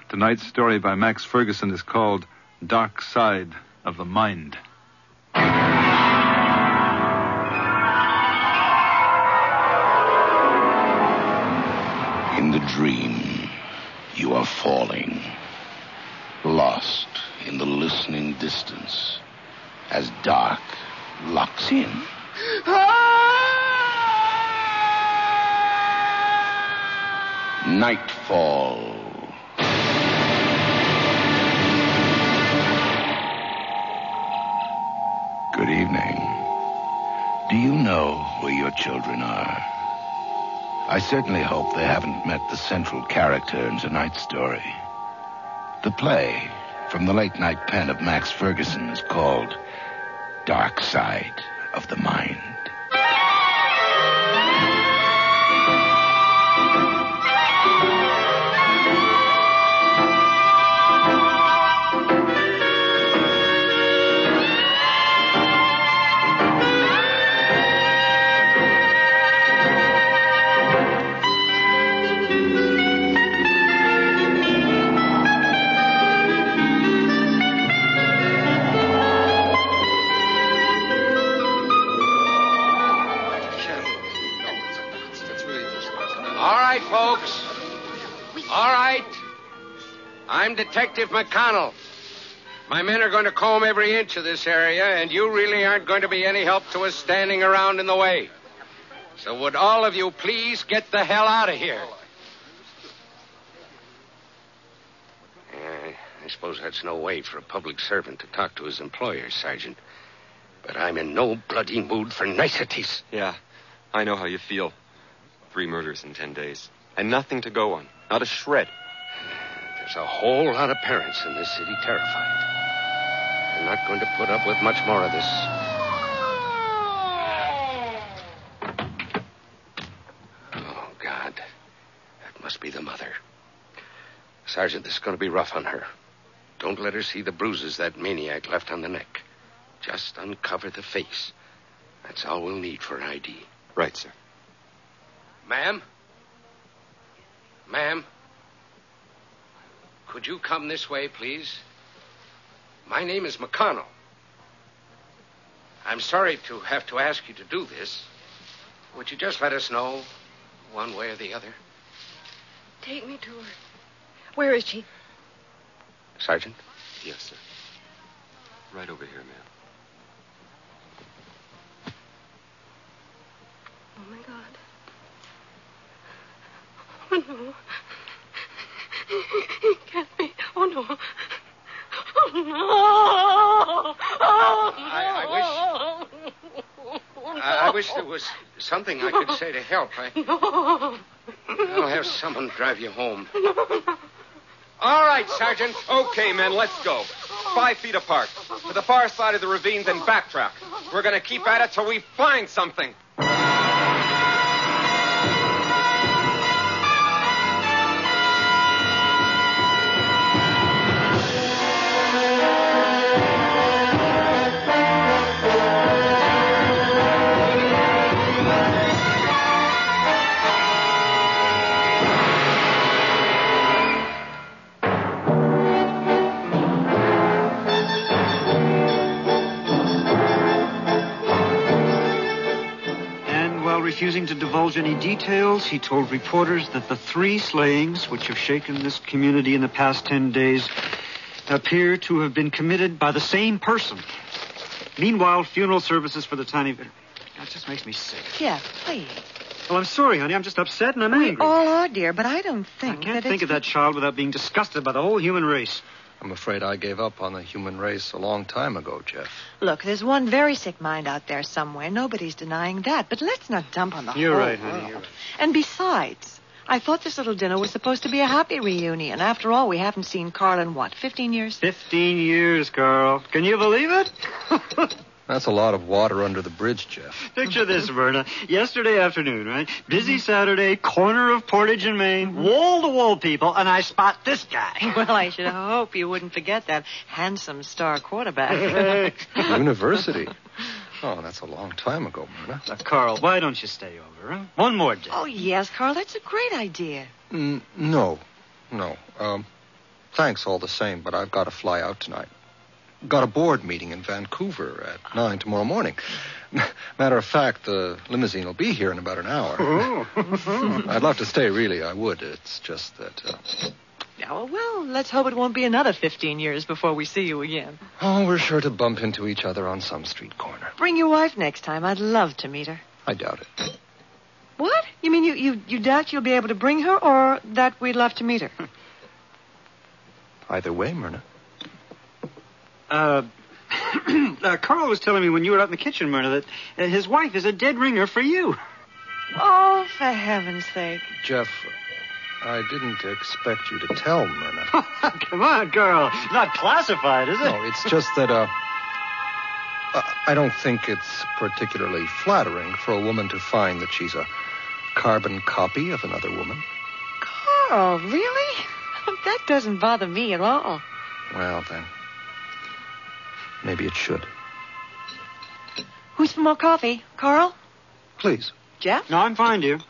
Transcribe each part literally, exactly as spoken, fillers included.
Tonight's story by Max Ferguson is called Dark Side of the Mind. In the dream, you are falling, lost in the listening distance, as dark locks in. Nightfall. Good evening. Do you know where your children are? I certainly hope they haven't met the central character in tonight's story. The play from the late night pen of Max Ferguson is called Dark Side of the Mind. Folks. All right. I'm Detective McConnell. My men are going to comb every inch of this area, and you really aren't going to be any help to us standing around in the way. So would all of you please get the hell out of here? Uh, I suppose that's no way for a public servant to talk to his employer, Sergeant. But I'm in no bloody mood for niceties. Yeah, I know how you feel. Three murders in ten days. And nothing to go on. Not a shred. There's a whole lot of parents in this city terrified. They're not going to put up with much more of this. Oh, God. That must be the mother. Sergeant, this is going to be rough on her. Don't let her see the bruises that maniac left on the neck. Just uncover the face. That's all we'll need for I D. Right, sir. Ma'am? Ma'am? Could you come this way, please? My name is McConnell. I'm sorry to have to ask you to do this. Would you just let us know, one way or the other? Take me to her. Where is she? Sergeant? Yes, sir. Right over here, ma'am. Oh, my God. Oh, no. It can't be. Oh, no. Oh, no. Oh, no. I, I wish... I, I wish there was something I could say to help. I, No. I'll have someone drive you home. All right, Sergeant. Okay, men, let's go. Five feet apart. To the far side of the ravine, then backtrack. We're going to keep at it till we find something. Refusing to divulge any details, he told reporters that the three slayings which have shaken this community in the past ten days appear to have been committed by the same person. Meanwhile, funeral services for the tiny... That just makes me sick. Jeff, please. Well, I'm sorry, honey. I'm just upset and I'm We angry. all are, dear, but I don't think I can't that think it's... of that child without being disgusted by the whole human race. I'm afraid I gave up on the human race a long time ago, Jeff. Look, there's one very sick mind out there somewhere. Nobody's denying that. But let's not dump on the You're whole right, honey. world. You're right. And besides, I thought this little dinner was supposed to be a happy reunion. After all, we haven't seen Carl in, what, fifteen years? Fifteen years, Carl. Can you believe it? That's a lot of water under the bridge, Jeff. Picture this, Verna. Yesterday afternoon, right? Busy Saturday, corner of Portage and Main, wall-to-wall people, and I spot this guy. Well, I should hope you wouldn't forget that handsome star quarterback. University. Oh, that's a long time ago, Myrna. Now, Carl, why don't you stay over, huh? One more day. Oh, yes, Carl, that's a great idea. Mm, no. No. Um, Thanks all the same, but I've got to fly out tonight. Got a board meeting in Vancouver at nine tomorrow morning. Matter of fact, the limousine will be here in about an hour. Oh. I'd love to stay, really. I would. It's just that... Uh... Oh, well, let's hope it won't be another fifteen years before we see you again. Oh, we're sure to bump into each other on some street corner. Bring your wife next time. I'd love to meet her. I doubt it. What? You mean you, you, you doubt you'll be able to bring her, or that we'd love to meet her? Either way, Myrna. Uh, uh, Carl was telling me when you were out in the kitchen, Myrna, that uh, his wife is a dead ringer for you. Oh, for heaven's sake. Jeff, I didn't expect you to tell Myrna. Come on, Carl. Not classified, is it? No, it's just that, uh, uh, I don't think it's particularly flattering for a woman to find that she's a carbon copy of another woman. Carl, really? That doesn't bother me at all. Well, then, maybe it should. Who's for more coffee? Carl? Please. Jeff? No, I'm fine, dear.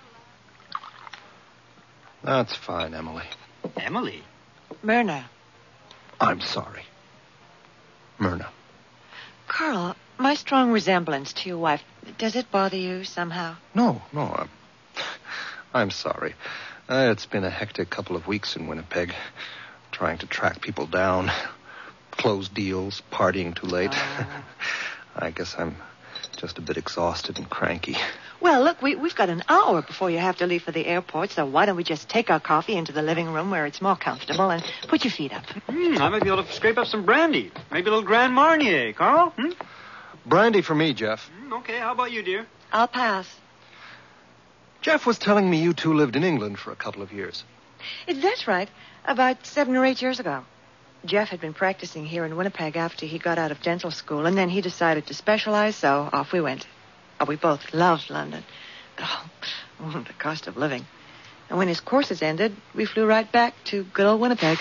That's fine, Emily. Emily? Myrna. I'm sorry. Myrna. Carl, my strong resemblance to your wife, does it bother you somehow? No, no, I'm, I'm sorry. Uh, it's been a hectic couple of weeks in Winnipeg, trying to track people down, close deals, partying too late. Oh. I guess I'm just a bit exhausted and cranky. Well, look, we, we've got an hour before you have to leave for the airport, so why don't we just take our coffee into the living room where it's more comfortable and put your feet up? Hmm, I might be able to scrape up some brandy. Maybe a little Grand Marnier, Carl? Hmm? Brandy for me, Jeff. Hmm, okay, how about you, dear? I'll pass. Jeff was telling me you two lived in England for a couple of years. That's right. About seven or eight years ago. Jeff had been practicing here in Winnipeg after he got out of dental school, and then he decided to specialize, so off we went. Oh, we both loved London. But, oh, the cost of living. And when his courses ended, we flew right back to good old Winnipeg.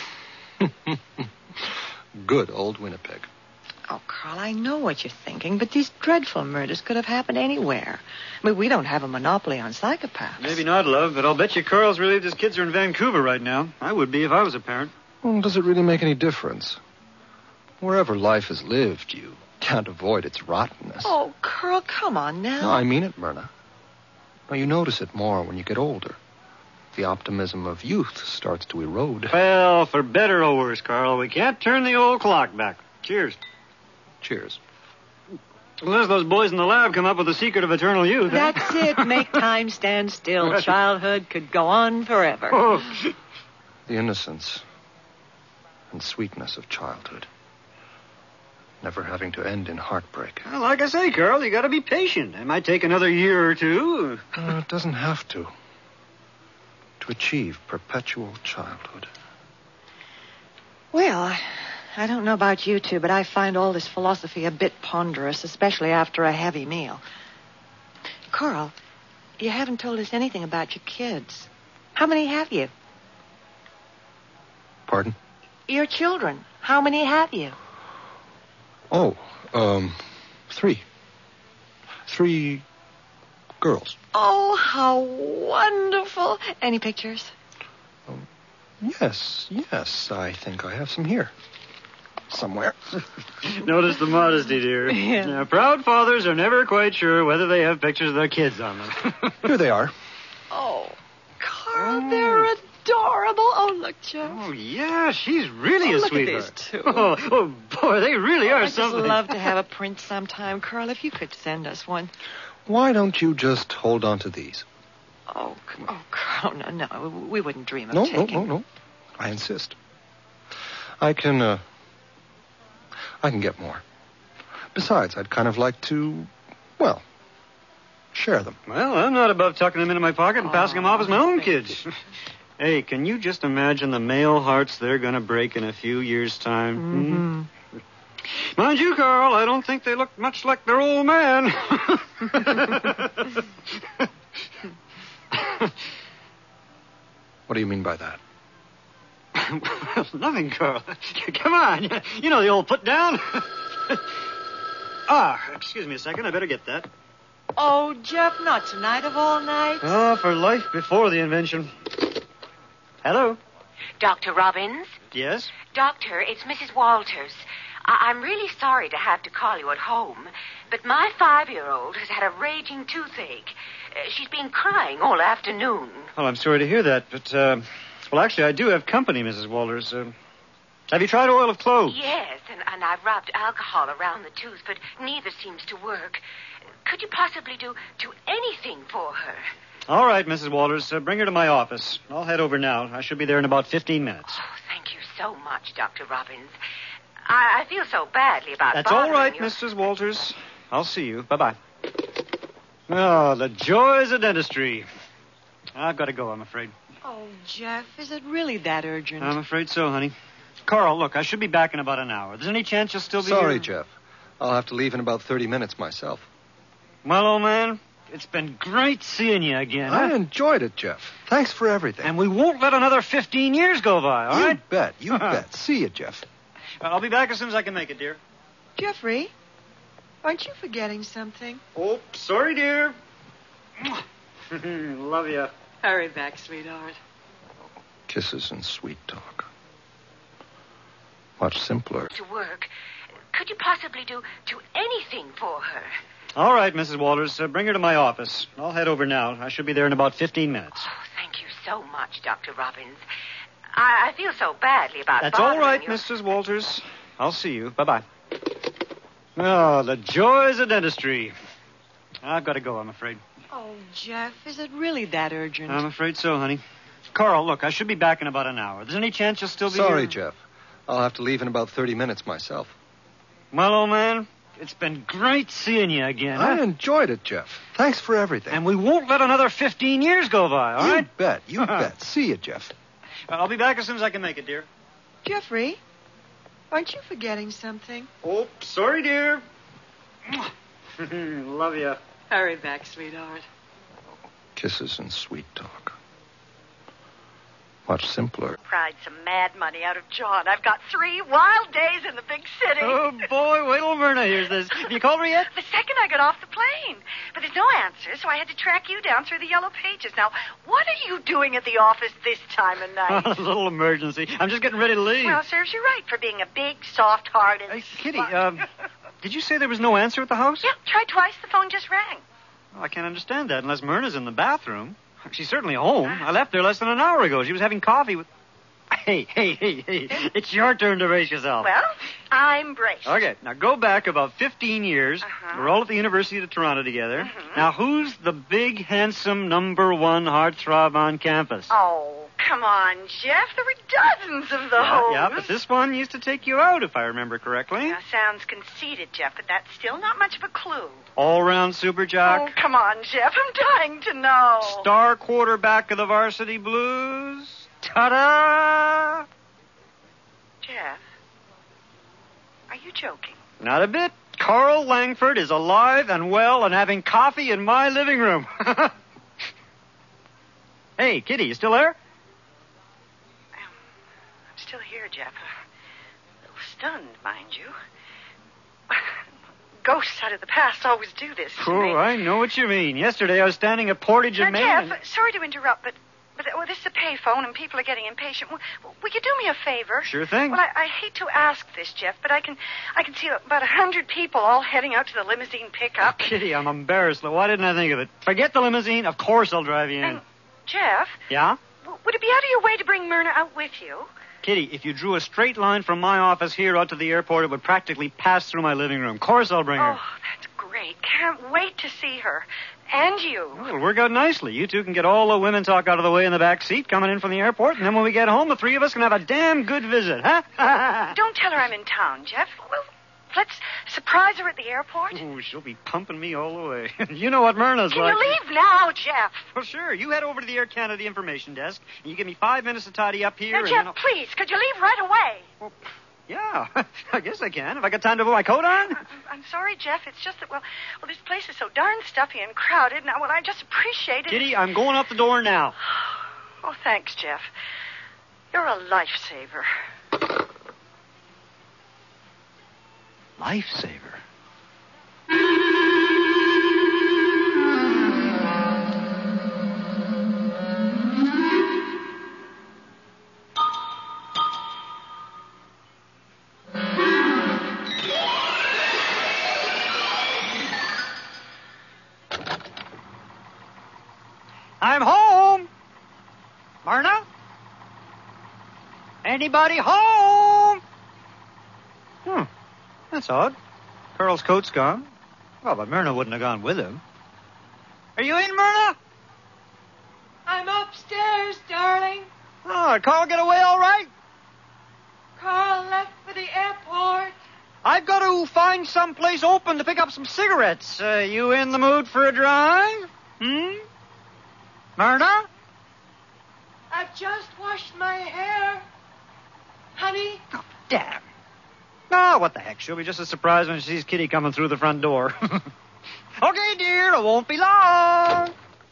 Good old Winnipeg. Oh, Carl, I know what you're thinking, but these dreadful murders could have happened anywhere. I mean, we don't have a monopoly on psychopaths. Maybe not, love, but I'll bet you Carl's relieved his kids are in Vancouver right now. I would be if I was a parent. Well, does it really make any difference? Wherever life is lived, you can't avoid its rottenness. Oh, Carl, come on now. No, I mean it, Myrna. Now, you notice it more when you get older. The optimism of youth starts to erode. Well, for better or worse, Carl, we can't turn the old clock back. Cheers. Cheers. Unless those boys in the lab come up with the secret of eternal youth. huh? That's it. Make time stand still. Right. Childhood could go on forever. Oh. The innocence and sweetness of childhood. Never having to end in heartbreak. Well, like I say, Carl, you got to be patient. It might take another year or two. Uh, it doesn't have to. To achieve perpetual childhood. Well, I, I don't know about you two, but I find all this philosophy a bit ponderous, especially after a heavy meal. Carl, you haven't told us anything about your kids. How many have you? Pardon? Your children. How many have you? Oh, um, three. Three girls. Oh, how wonderful. Any pictures? Um, yes, yes, I think I have some here. Somewhere. Notice the modesty, dear. Yeah. Now, proud fathers are never quite sure whether they have pictures of their kids on them. Here they are. Oh, Carl, they're adorable. Oh, look, Jeff. Oh, yeah, she's really Oh, a look at sweetheart. these two. Oh, oh, boy, they really are I'd just something. love to have a print sometime, Carl, if you could send us one. Why don't you just hold on to these? Oh, c- oh, Carl, no, no, we wouldn't dream of No, taking... no, no, no. I insist. I can, uh... I can get more. Besides, I'd kind of like to, well, share them. Well, I'm not above tucking them into my pocket and passing them off as my own thank kids. Hey, can you just imagine the male hearts they're going to break in a few years' time? Mm-hmm. Hmm? Mind you, Carl, I don't think they look much like their old man. What do you mean by that? Well, nothing, Carl. Come on. You know the old put down. Ah, excuse me a second. I better get that. Oh, Jeff, not tonight of all nights. Oh, for life before the invention. Hello. Doctor Robbins? Yes? Doctor, it's Missus Walters. I- I'm really sorry to have to call you at home, but my five-year-old has had a raging toothache. Uh, she's been crying all afternoon. Well, I'm sorry to hear that, but, uh, well, actually, I do have company, Missus Walters. Uh, have you tried oil of cloves? Yes, and, and I've rubbed alcohol around the tooth, but neither seems to work. Could you possibly do, do anything for her? All right, Missus Walters, uh, bring her to my office. I'll head over now. I should be there in about fifteen minutes. Oh, thank you so much, Doctor Robbins. I, I feel so badly about That's all right, you. Missus Walters. I'll see you. Bye-bye. Oh, the joys of dentistry. I've got to go, I'm afraid. Oh, Jeff, is it really that urgent? I'm afraid so, honey. Carl, look, I should be back in about an hour. There's any chance you'll still be Sorry, here? Jeff. I'll have to leave in about thirty minutes myself. Well, old man, it's been great seeing you again. I huh? enjoyed it, Jeff. Thanks for everything. And we won't let another fifteen years go by, all you right? bet. You bet. See you, Jeff. I'll be back as soon as I can make it, dear. Jeffrey, aren't you forgetting something? Oh, sorry, dear. Love you. Hurry back, sweetheart. Kisses and sweet talk. Much simpler. To work. Could you possibly do, do anything for her? All right, Missus Walters, uh, bring her to my office. I'll head over now. I should be there in about fifteen minutes. Oh, thank you so much, Doctor Robbins. I, I feel so badly about That's all right, you. Missus Walters. I'll see you. Bye-bye. Oh, the joys of dentistry. I've got to go, I'm afraid. Oh, Jeff, is it really that urgent? I'm afraid so, honey. Carl, look, I should be back in about an hour. There's any chance you'll still be Sorry, here? Jeff. I'll have to leave in about thirty minutes myself. Well, old man, it's been great seeing you again. I huh? enjoyed it, Jeff. Thanks for everything. And we won't let another fifteen years go by, all you right? bet. You bet. See you, Jeff. I'll be back as soon as I can make it, dear. Jeffrey, aren't you forgetting something? Oh, sorry, dear. Love you. Hurry back, sweetheart. Kisses and sweet talk. Much simpler. Pried some mad money out of John. I've got three wild days in the big city. Oh, boy, wait till Myrna hears this. Have you called her yet? The second I got off the plane. But there's no answer, so I had to track you down through the yellow pages. Now, what are you doing at the office this time of night? A little emergency. I'm just getting ready to leave. Well, serves you right for being a big, soft-hearted... Hey, Kitty, um, did you say there was no answer at the house? Yeah, tried twice. The phone just rang. Well, I can't understand that unless Myrna's in the bathroom. She's certainly home. I left there less than an hour ago. She was having coffee with... Hey, hey, hey, hey. It's your turn to brace yourself. Well, I'm braced. Okay, now go back about fifteen years. Uh-huh. We're all at the University of Toronto together. Uh-huh. Now, who's the big, handsome, number one heartthrob on campus? Oh, come on, Jeff. There were dozens of those. Yeah, yeah, but this one used to take you out, if I remember correctly. Now, sounds conceited, Jeff, but that's still not much of a clue. All-round super jock. Oh, come on, Jeff. I'm dying to know. Star quarterback of the varsity blues. Ta-da! Jeff, are you joking? Not a bit. Carl Langford is alive and well and having coffee in my living room. Hey, Kitty, you still there? I'm still here, Jeff. A little stunned, mind you. Ghosts out of the past always do this to Oh, me. I know what you mean. Yesterday I was standing at Portage Now, and Main. Jeff, and- sorry to interrupt, but but well, this is a payphone and people are getting impatient. Will, will you do me a favor? Sure thing. Well, I, I hate to ask this, Jeff, but I can I can see about a hundred people all heading out to the limousine pickup. Oh, Kitty, I'm embarrassed. Why didn't I think of it? Forget the limousine. Of course I'll drive you in. And, Jeff, Yeah? w- would it be out of your way to bring Myrna out with you? Kitty, if you drew a straight line from my office here out to the airport, it would practically pass through my living room. Of course I'll bring her. Oh, that's great. Can't wait to see her. And you. Well, it'll work out nicely. You two can get all the women talk out of the way in the back seat coming in from the airport, and then when we get home, the three of us can have a damn good visit, huh? Don't tell her I'm in town, Jeff. Well, let's surprise her at the airport. Ooh, she'll be pumping me all the way. You know what Myrna's Can like. you leave now, Jeff? Well, sure. You head over to the Air Canada information desk, and you give me five minutes to tidy up here. Now, and Jeff, then I'll... please, could you leave right away? Well, yeah, I guess I can. Have I got time to put my coat on? I'm, I'm sorry, Jeff. It's just that, well, well, this place is so darn stuffy and crowded. Now, well, I just appreciate it. Kitty, I'm going out the door now. Oh, thanks, Jeff. You're a lifesaver. Lifesaver. Anybody home? Hmm. That's odd. Carl's coat's gone. Well, but Myrna wouldn't have gone with him. Are you in, Myrna? I'm upstairs, darling. Oh, did Carl get away all right? Carl left for the airport. I've got to find some place open to pick up some cigarettes. Uh, you in the mood for a drive? Hmm? Myrna? I've just washed my hair. Honey? Oh, damn. Oh, what the heck? She'll be just as surprised when she sees Kitty coming through the front door. Okay, dear, it won't be long.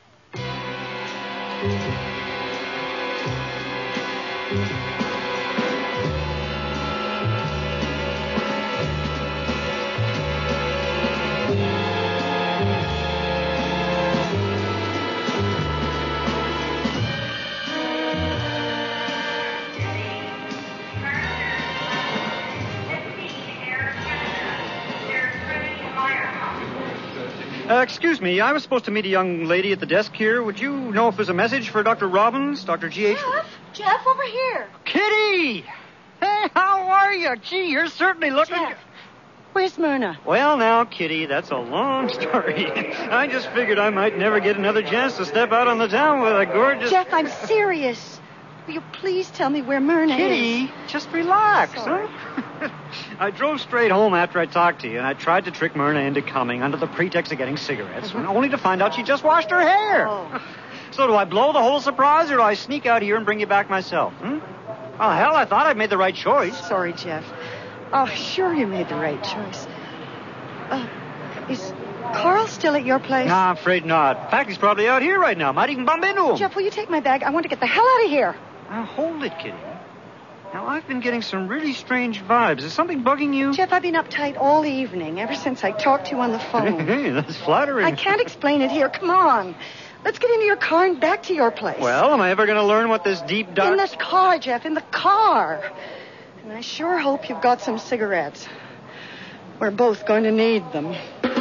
Uh, excuse me, I was supposed to meet a young lady at the desk here. Would you know if there's a message for Doctor Robbins, Doctor G H? Jeff? Jeff, over here. Kitty! Hey, how are you? Gee, you're certainly looking... Jeff, where's Myrna? Well, now, Kitty, that's a long story. I just figured I might never get another chance to step out on the town with a gorgeous... Jeff, I'm serious. Will you please tell me where Myrna Kitty, is? just relax, Sorry. huh? I drove straight home after I talked to you, and I tried to trick Myrna into coming under the pretext of getting cigarettes, Mm-hmm. only to find out she just washed her hair. Oh. So do I blow the whole surprise, or do I sneak out here and bring you back myself? Hmm? Oh, hell, I thought I'd made the right choice. Sorry, Jeff. Oh, sure you made the right choice. Uh, is Carl still at your place? Nah, I'm afraid not. In fact, he's probably out here right now. Might even bump into him. Jeff, will you take my bag? I want to get the hell out of here. Now, hold it, Kitty. Now, I've been getting some really strange vibes. Is something bugging you? Jeff, I've been uptight all evening, ever since I talked to you on the phone. Hey, that's flattering. I can't explain it here. Come on. Let's get into your car and back to your place. Well, am I ever going to learn what this deep dark... In the car, Jeff, in the car. And I sure hope you've got some cigarettes. We're both going to need them.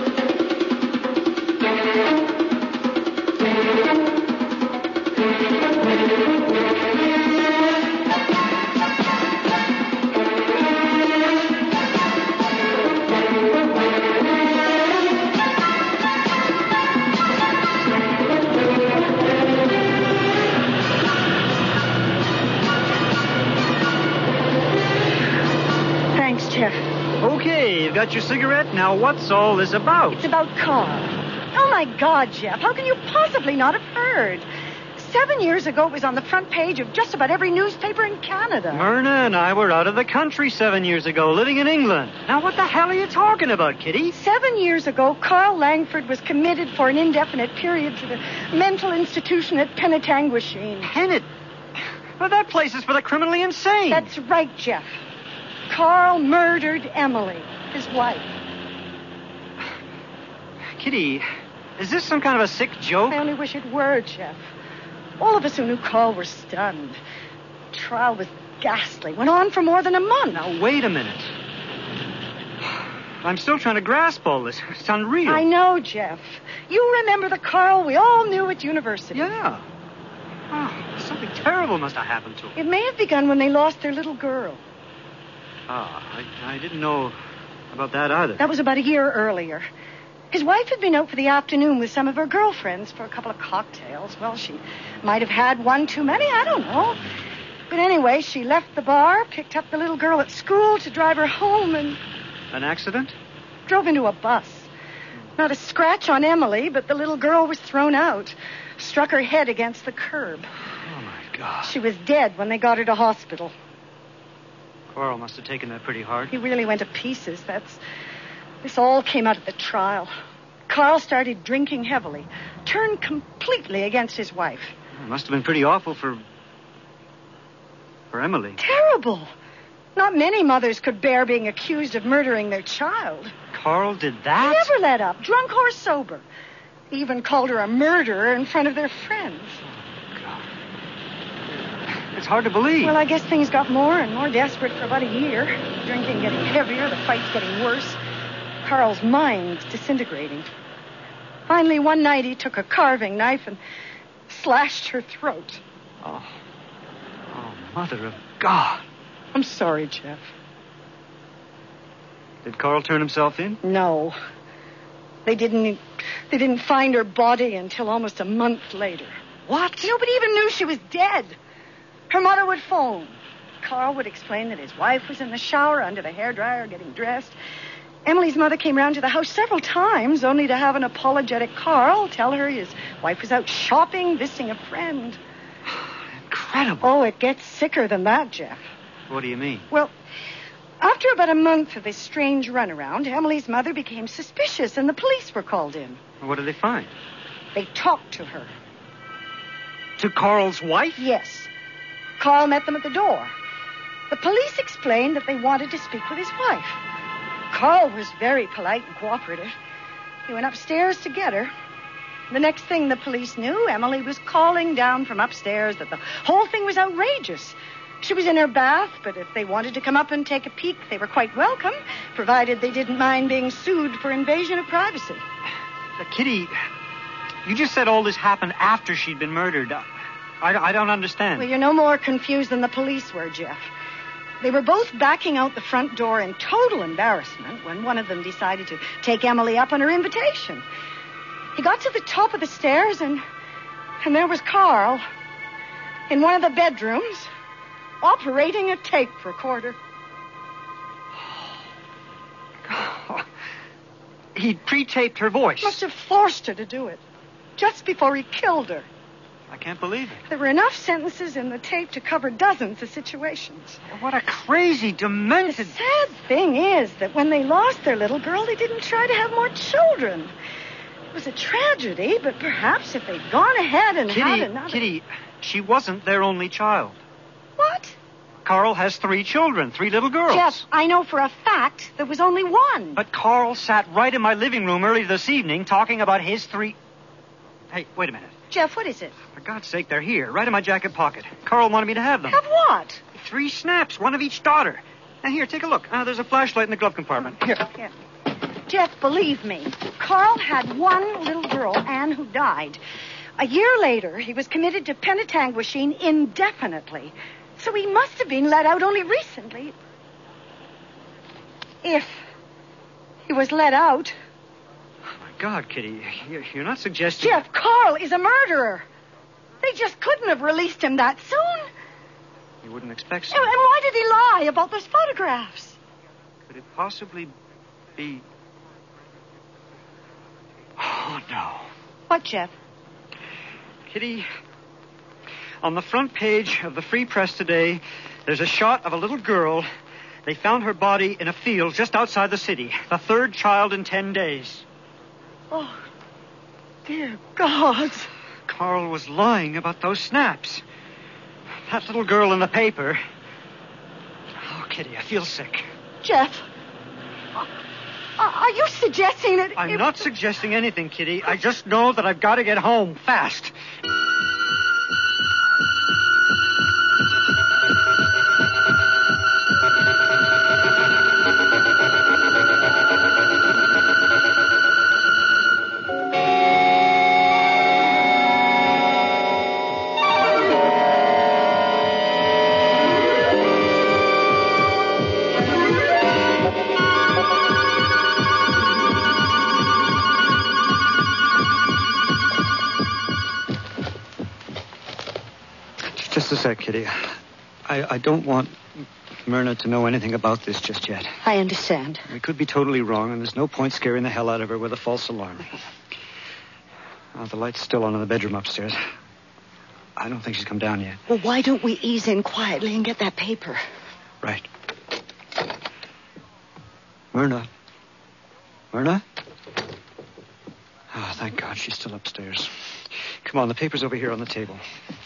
Okay, you've got your cigarette. Now, what's all this about? It's about Carl. Oh, my God, Jeff. How can you possibly not have heard? Seven years ago, it was on the front page of just about every newspaper in Canada. Myrna and I were out of the country seven years ago, living in England. Now, what the hell are you talking about, Kitty? Seven years ago, Carl Langford was committed for an indefinite period to the mental institution at Penetanguishene. Penit... Well, that place is for the criminally insane. That's right, Jeff. Carl murdered Emily, his wife. Kitty, is this some kind of a sick joke? I only wish it were, Jeff. All of us who knew Carl were stunned. The trial was ghastly. Went on for more than a month. Now, wait a minute. I'm still trying to grasp all this. It's unreal. I know, Jeff. You remember the Carl we all knew at university. Yeah. Oh, something terrible must have happened to him. It may have begun when they lost their little girl. Ah, I, I didn't know about that either. That was about a year earlier. His wife had been out for the afternoon with some of her girlfriends for a couple of cocktails. Well, she might have had one too many, I don't know. But anyway, she left the bar, picked up the little girl at school to drive her home, and... An accident? Drove into a bus. Not a scratch on Emily, but the little girl was thrown out. Struck her head against the curb. Oh, my God. She was dead when they got her to hospital. Carl must have taken that pretty hard. He really went to pieces. That's... This all came out at the trial. Carl started drinking heavily. Turned completely against his wife. It must have been pretty awful for... for Emily. Terrible. Not many mothers could bear being accused of murdering their child. Carl did that? He never let up, drunk or sober. He even called her a murderer in front of their friends. It's hard to believe. Well, I guess things got more and more desperate for about a year. Drinking getting heavier, the fights getting worse. Carl's mind disintegrating. Finally, one night, he took a carving knife and slashed her throat. Oh. Oh, Mother of God. I'm sorry, Jeff. Did Carl turn himself in? No. They didn't they didn't find her body until almost a month later. What? Nobody even knew she was dead. Her mother would phone. Carl would explain that his wife was in the shower under the hairdryer getting dressed. Emily's mother came round to the house several times, only to have an apologetic Carl tell her his wife was out shopping, visiting a friend. Incredible. Oh, it gets sicker than that, Jeff. What do you mean? Well, after about a month of this strange runaround, Emily's mother became suspicious, and the police were called in. What did they find? They talked to her. To Carl's wife? Yes. Carl met them at the door. The police explained that they wanted to speak with his wife. Carl was very polite and cooperative. He went upstairs to get her. The next thing the police knew, Emily was calling down from upstairs that the whole thing was outrageous. She was in her bath, but if they wanted to come up and take a peek, they were quite welcome, provided they didn't mind being sued for invasion of privacy. Uh, Kitty, you just said all this happened after she'd been murdered. I, I don't understand. Well, you're no more confused than the police were, Jeff. They were both backing out the front door in total embarrassment when one of them decided to take Emily up on her invitation. He got to the top of the stairs, and and there was Carl in one of the bedrooms operating a tape recorder. Oh. He'd pre-taped her voice. Must have forced her to do it just before he killed her. I can't believe it. There were enough sentences in the tape to cover dozens of situations. What a crazy, demented... The sad thing is that when they lost their little girl, they didn't try to have more children. It was a tragedy, but perhaps if they'd gone ahead and Kitty, had another... Kitty, she wasn't their only child. What? Carl has three children, three little girls. Jeff, I know for a fact there was only one. But Carl sat right in my living room early this evening talking about his three... Hey, wait a minute. Jeff, what is it? For God's sake, they're here, right in my jacket pocket. Carl wanted me to have them. Have what? Three snaps, one of each daughter. Now, here, take a look. Uh, there's a flashlight in the glove compartment. Here. Here. Jeff, believe me, Carl had one little girl, Anne, who died. A year later, he was committed to Penetanguishene indefinitely. So he must have been let out only recently. If he was let out... God, Kitty, you're not suggesting... Jeff, Carl is a murderer. They just couldn't have released him that soon. You wouldn't expect so. And why did he lie about those photographs? Could it possibly be... Oh, no. What, Jeff? Kitty, on the front page of the Free Press today, there's a shot of a little girl. They found her body in a field just outside the city. The third child in ten days. Oh, dear God. Carl was lying about those snaps. That little girl in the paper. Oh, Kitty, I feel sick. Jeff, are you suggesting that... I'm it... not suggesting anything, Kitty. I just know that I've got to get home fast. Just a sec, Kitty. I, I don't want Myrna to know anything about this just yet. I understand. We could be totally wrong, and there's no point scaring the hell out of her with a false alarm. Oh, the light's still on in the bedroom upstairs. I don't think she's come down yet. Well, why don't we ease in quietly and get that paper? Right. Myrna. Myrna? Oh, thank God she's still upstairs. Come on, the paper's over here on the table.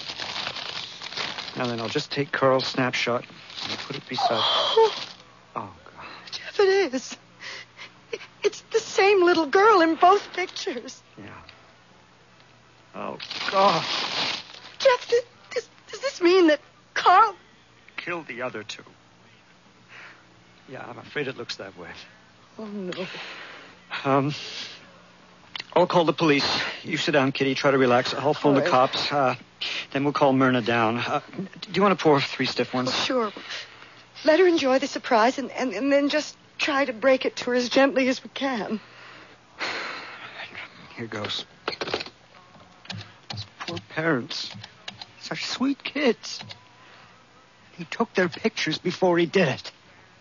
Now then, I'll just take Carl's snapshot and put it beside... Oh, oh God. Jeff, it is. It's the same little girl in both pictures. Yeah. Oh, God. Jeff, does, does, does this mean that Carl... killed the other two? Yeah, I'm afraid it looks that way. Oh, no. Um... I'll call the police. You sit down, Kitty. Try to relax. I'll phone All the right. cops. Uh, Then we'll call Myrna down. Uh, do you want to pour three stiff ones? Oh, sure. Let her enjoy the surprise and, and, and then just try to break it to her as gently as we can. Here goes. Those poor parents. Such sweet kids. He took their pictures before he did it.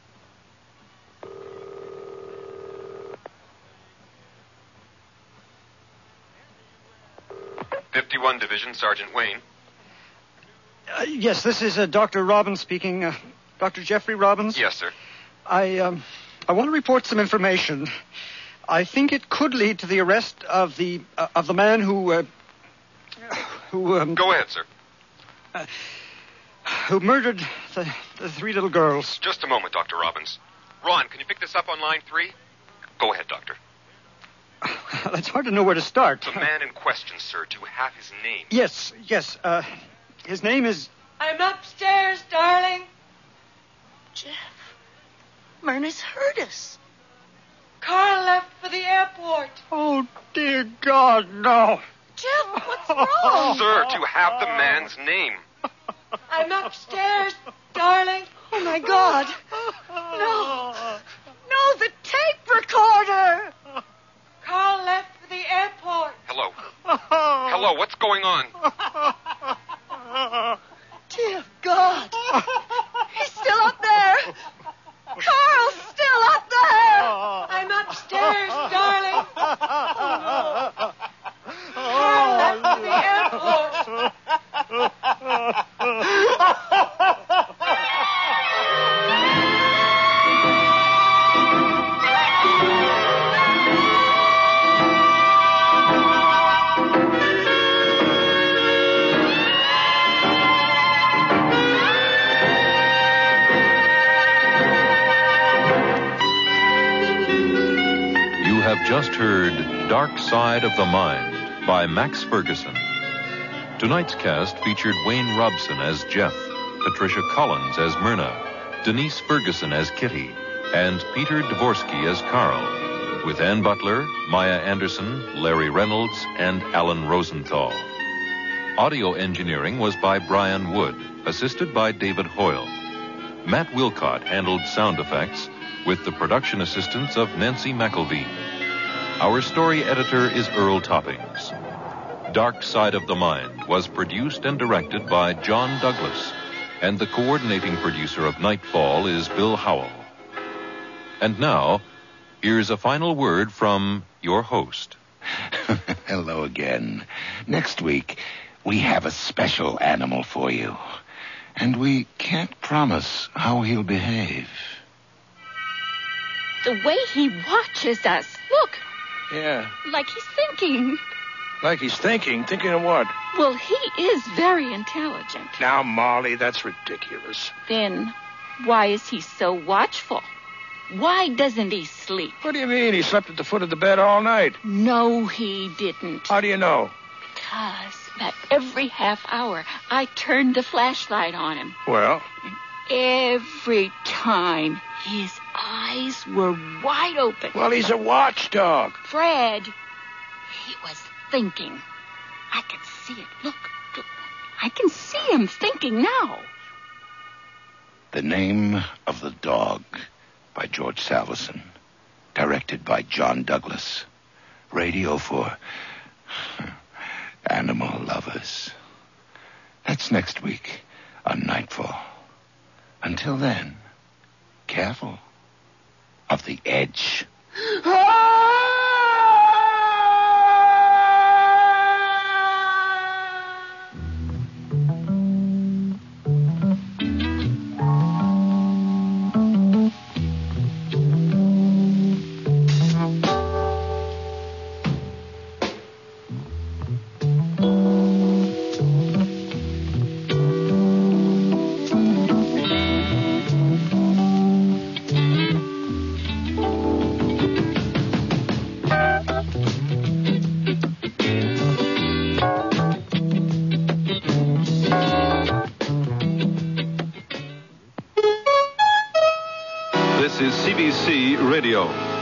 fifty-one Division, Sergeant Wayne. Uh, yes, this is uh, Doctor Robbins speaking. Uh, Doctor Jeffrey Robbins? Yes, sir. I, um, I want to report some information. I think it could lead to the arrest of the uh, of the man who uh, who um, Go ahead, sir. Uh, who murdered the, the three little girls. Just a moment, Doctor Robbins. Ron, can you pick this up on line three? Go ahead, Doctor. It's hard to know where to start. The man in question, sir. Do you have his name? Yes, yes. Uh, his name is... I'm upstairs, darling. Jeff, Myrna's heard us. Carl left for the airport. Oh, dear God, no. Jeff, what's wrong? Sir, do you have the man's name? I'm upstairs, darling. Oh, my God. No. No, the tape recorder. Carl left for the airport. Hello. Hello, what's going on? Dear God. He's still up there. Carl's still up there. I'm upstairs, darling. Oh, no. Carl left for the airport. Just heard Dark Side of the Mind by Max Ferguson. Tonight's cast featured Wayne Robson as Jeff, Patricia Collins as Myrna, Denise Ferguson as Kitty, and Peter Dvorsky as Carl, with Ann Butler, Maya Anderson, Larry Reynolds, and Alan Rosenthal. Audio engineering was by Brian Wood, assisted by David Hoyle. Matt Wilcott handled sound effects with the production assistance of Nancy McElveen. Our story editor is Earl Toppings. Dark Side of the Mind was produced and directed by John Douglas, and the coordinating producer of Nightfall is Bill Howell. And now, here's a final word from your host. Hello again. Next week, we have a special animal for you, and we can't promise how he'll behave. The way he watches us. Look. Yeah. Like he's thinking. Like he's thinking? Thinking of what? Well, he is very intelligent. Now, Molly, that's ridiculous. Then why is he so watchful? Why doesn't he sleep? What do you mean? He slept at the foot of the bed all night. No, he didn't. How do you know? Because about every half hour, I turned the flashlight on him. Well? And every time, his eyes were wide open. Well, he's a watchdog. Fred, he was thinking. I can see it. Look, look. I can see him thinking now. The Name of the Dog by George Salveson. Directed by John Douglas. Radio for animal lovers. That's next week on Nightfall. Until then, careful of the edge. This is C B C Radio.